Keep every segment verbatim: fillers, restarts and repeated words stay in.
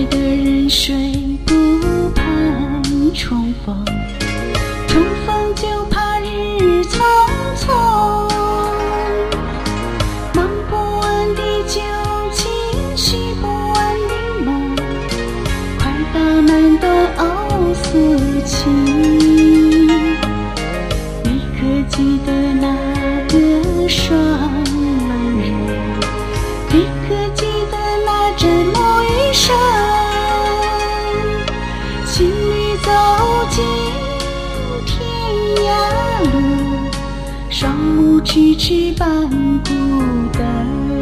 的人睡不盼重逢，重逢就怕日匆匆。忙不完的旧情，续不完的梦，快到难断藕丝情。你可记得那个双狼人？你可记得那枕木余生？情侣走进天涯路，双目痴痴伴孤灯。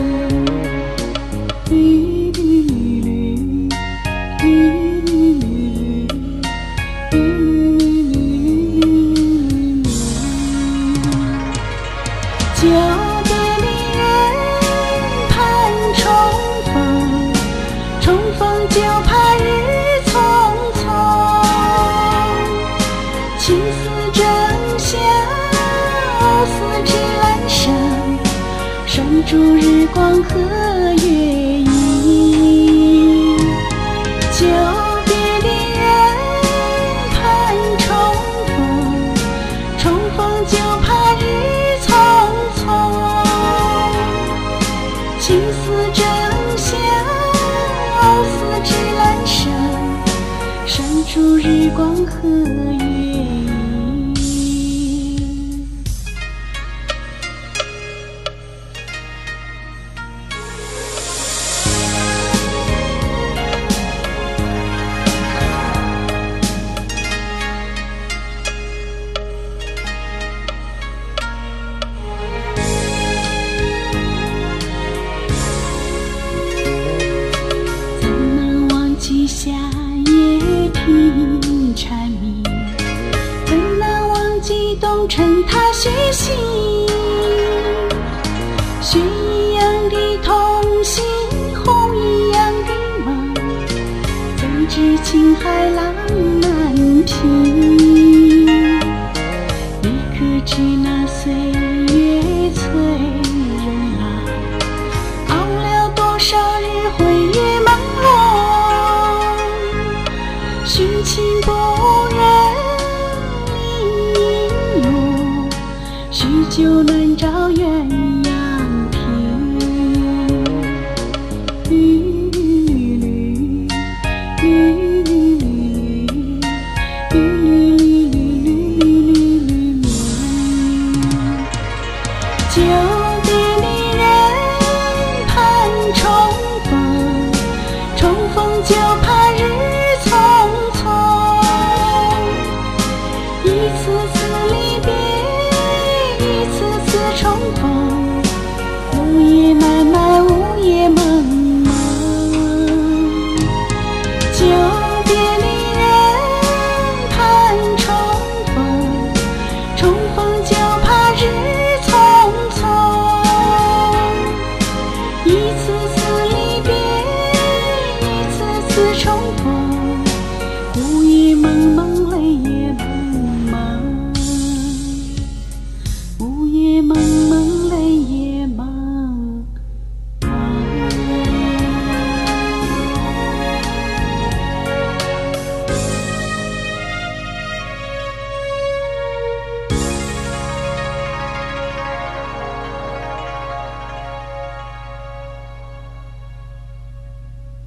绿绿绿绿绿绿绿绿绿，久别离人盼重逢，重逢就怕日匆匆。情丝正香，藕丝直阑珊，拴住日光和月影。久别离人盼重逢，重逢就怕日匆匆。情丝正香，藕丝直阑珊，拴住日光和月影。夏夜听蝉鸣，怎能忘记冬晨踏雪行？雪一样的同行，红一样的梦，怎知情海浪漫平？你可知那岁月催人老，熬了多少日辉夜朦胧？寻情不忍林木，许久难找鸳鸯屏。绿绿绿绿绿绿绿绿绿绿，久别离人盼重逢，重逢就怕日匆匆。一次次离别，一次次重逢，